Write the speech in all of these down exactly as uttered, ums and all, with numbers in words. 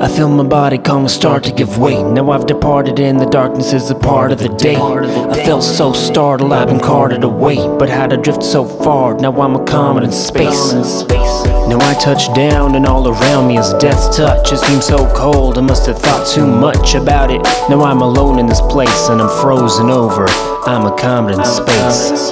I feel my body calm start to give way. Now I've departed and the darkness is a part of the day. I felt so startled, I've been carted away. But how'd I drift so far? Now I'm a comet in space. Now I touch down and all around me is death's touch. It seems so cold, I must have thought too much about it. Now I'm alone in this place and I'm frozen over. I'm a comet in space.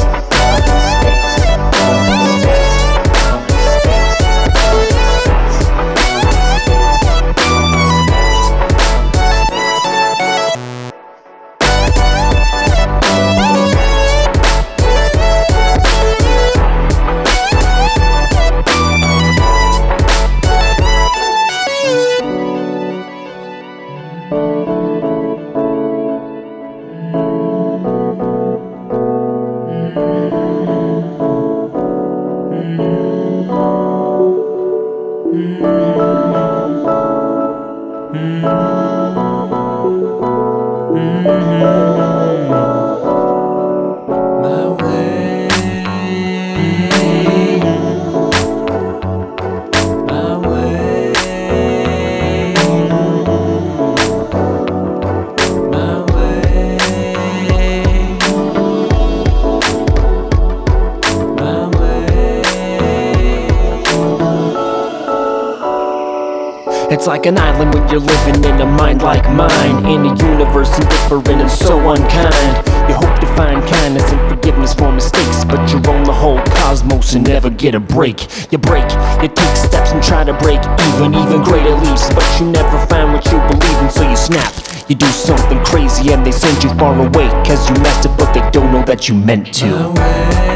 It's like an island when you're living in a mind like mine, in a universe indifferent and so unkind. You hope to find kindness and forgiveness for mistakes, but you roam the whole cosmos and never get a break. You break, you take steps and try to break even, even greater leaps, but you never find what you believe in, so you snap. You do something crazy and they send you far away, cause you messed up but they don't know that you meant to.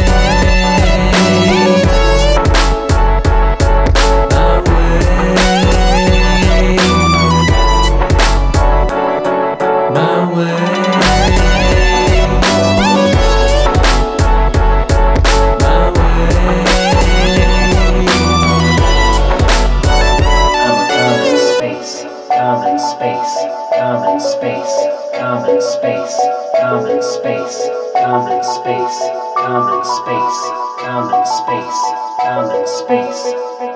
Common space, common space, common space, common space, common space, common space, common space, common space.